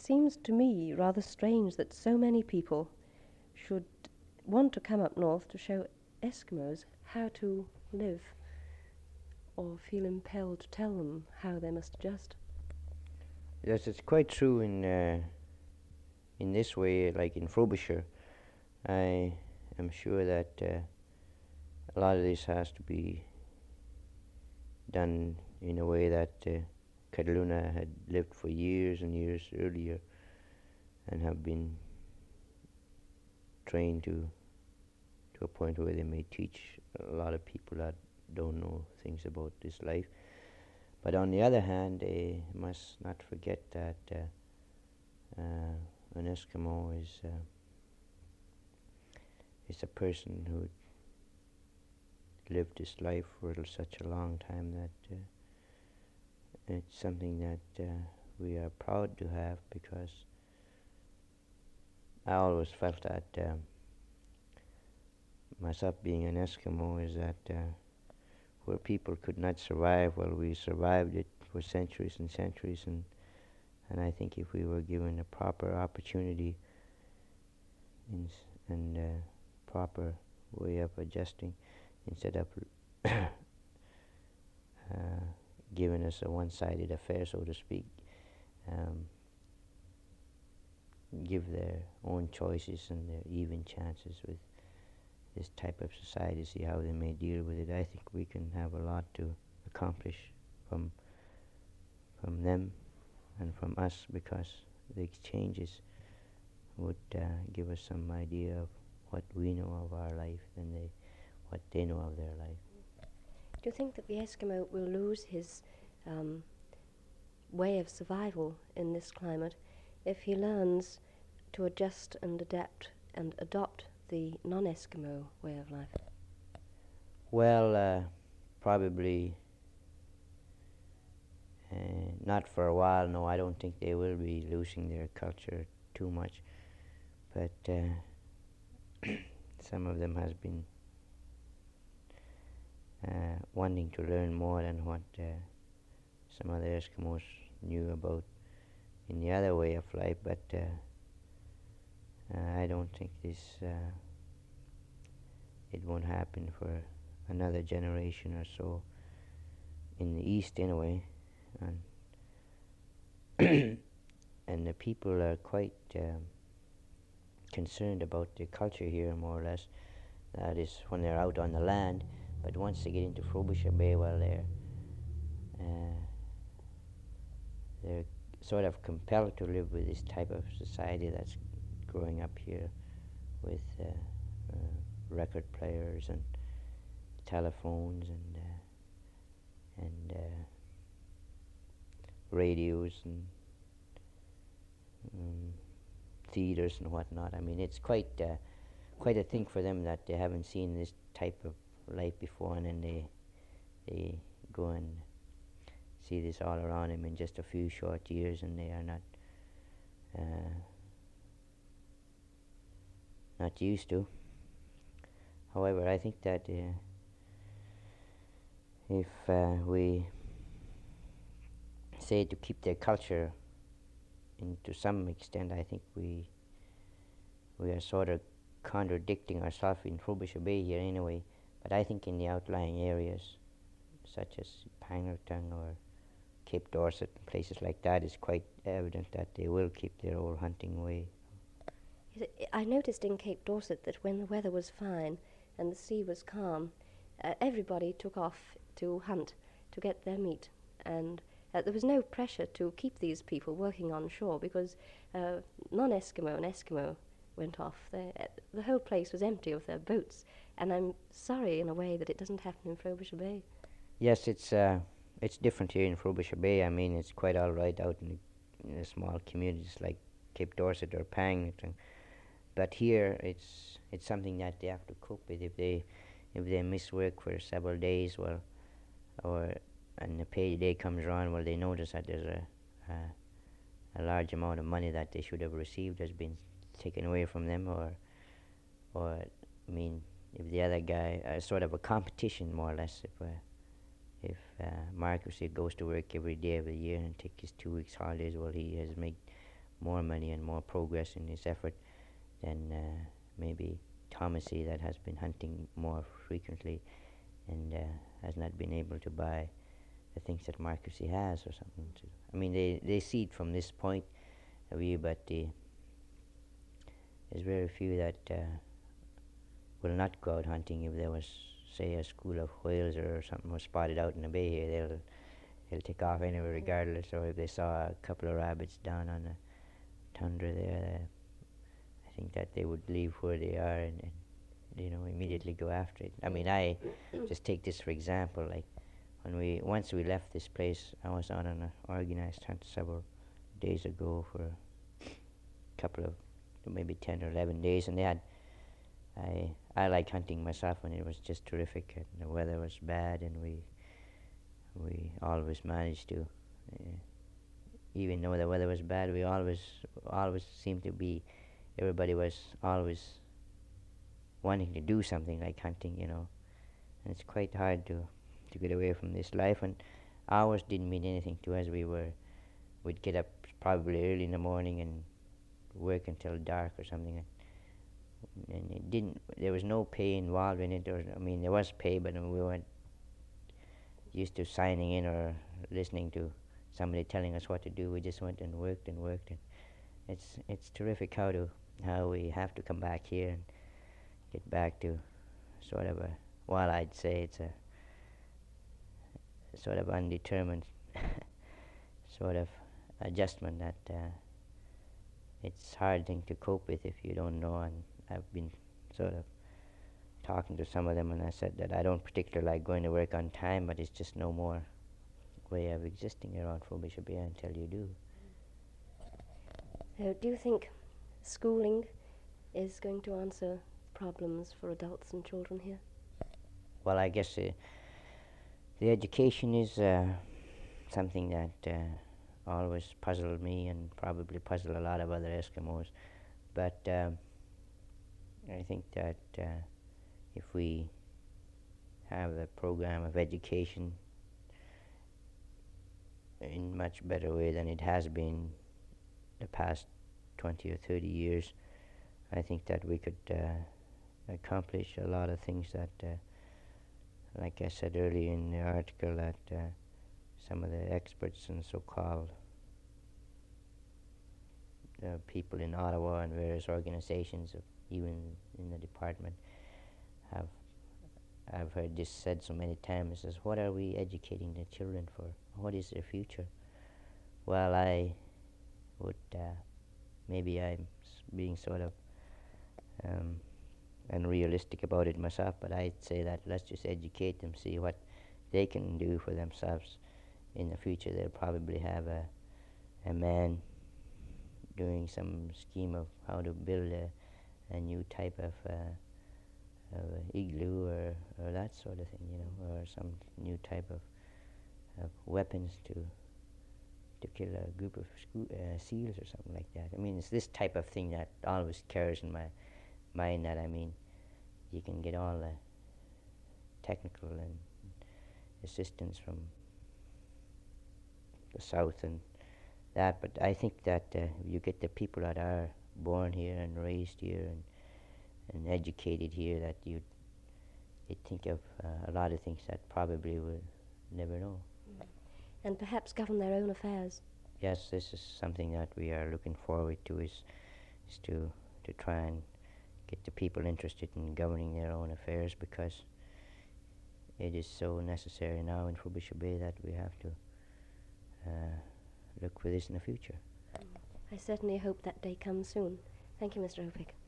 seems to me rather strange that so many people should want to come up north to show Eskimos how to live or feel impelled to tell them how they must adjust. Yes, it's quite true in this way, like in Frobisher. I am sure that a lot of this has to be done in a way that Cataluna had lived for years and years earlier and have been trained to a point where they may teach a lot of people that don't know things about this life. But on the other hand, they must not forget that an Eskimo is a person who lived this life for such a long time that it's something that we are proud to have, because I always felt that myself being an Eskimo is that where people could not survive, well, we survived it for centuries and centuries, and I think if we were given a proper opportunity and proper way of adjusting, instead of giving us a one-sided affair, so to speak, um, give their own choices and their even chances with this type of society, see how they may deal with it. I think we can have a lot to accomplish from them and from us, because the exchanges would give us some idea of what we know of our life and what they know of their life. Do you think that the Eskimo will lose his way of survival in this climate if he learns to adjust and adapt and adopt the non-Eskimo way of life? Well, probably not for a while. No, I don't think they will be losing their culture too much. But some of them has been wanting to learn more than what some other Eskimos knew about in the other way of life. But I don't think it won't happen for another generation or so in the East anyway. And the people are quite concerned about their culture here, more or less. That is when they're out on the land. But once they get into Frobisher Bay, well, they're sort of compelled to live with this type of society that's growing up here, with record players and telephones and radios and theaters and whatnot. I mean, it's quite a thing for them that they haven't seen this type of life before, and then they go and see this all around them in just a few short years, and they are not used to. However, I think that if we say to keep their culture, and to some extent, I think we are sort of contradicting ourselves in Frobisher Bay here anyway. But I think in the outlying areas, such as Pangnirtung or Cape Dorset, places like that, it's quite evident that they will keep their old hunting way. I noticed in Cape Dorset that when the weather was fine and the sea was calm, everybody took off to hunt to get their meat, and there was no pressure to keep these people working on shore, because non-Eskimo and Eskimo went off. The whole place was empty of their boats, and I'm sorry in a way that it doesn't happen in Frobisher Bay. Yes, it's different here in Frobisher Bay. I mean, it's quite all right out in the small communities like Cape Dorset or Pangnirtung, but here it's something that they have to cope with. If they miss work for several days, well, and the pay day comes around, well, they notice that there's a large amount of money that they should have received has been taken away from them, or I mean, if the other guy, sort of a competition more or less. If Marcus goes to work every day of the year and take his 2 weeks holidays, well, he has made more money and more progress in his effort than maybe Thomasy, that has been hunting more frequently and has not been able to buy the things that Marcusy has or something. I mean, they see it from this point of view, but there's very few that will not go out hunting. If there was, say, a school of whales or something was spotted out in the bay here, they'll take off anyway regardless. Or if they saw a couple of rabbits down on the tundra there, I think that they would leave where they are and immediately go after it. I mean, I just take this for example. Like once we left this place, I was on an organized hunt several days ago for a couple of maybe 10 or 11 days, and I like hunting myself, and it was just terrific. And the weather was bad, and we always managed to, even though the weather was bad, we always seemed to be. Everybody was always wanting to do something like hunting, and it's quite hard to get away from this life. And hours didn't mean anything to us. We'd get up probably early in the morning and work until dark or something, and it didn't. There was no pay involved in it. Or I mean, there was pay, but we weren't used to signing in or listening to somebody telling us what to do. We just went and worked and worked, and it's terrific how we have to come back here and get back to sort of I'd say it's a sort of undetermined sort of adjustment that it's a hard thing to cope with if you don't know. And I've been sort of talking to some of them, and I said that I don't particularly like going to work on time, but it's just no more way of existing around Frobisher Bay until you do. Do you think schooling is going to answer problems for adults and children here? Well, I guess the education is something that always puzzled me and probably puzzled a lot of other Eskimos. But I think that if we have a program of education in much better way than it has been the past 20 or 30 years, I think that we could accomplish a lot of things that, like I said earlier in the article, that some of the experts and so-called people in Ottawa and various organizations, even in the department, I've heard this said so many times, is what are we educating the children for? What is their future? Well, I would, maybe I'm being sort of unrealistic about it myself, but I'd say that let's just educate them, see what they can do for themselves. In the future, they'll probably have a man doing some scheme of how to build a new type of igloo or that sort of thing, or some new type of weapons to kill a group of seals or something like that. I mean, it's this type of thing that always carries in my mind, that, I mean, you can get all the technical and assistance from the South and that, but I think that if you get the people that are born here and raised here and educated here, that you'd think of a lot of things that probably we'll never know. And perhaps govern their own affairs. Yes, this is something that we are looking forward to, is to try and get the people interested in governing their own affairs, because it is so necessary now in Frobisher Bay that we have to look for this in the future. I certainly hope that day comes soon. Thank you, Mr. Opik.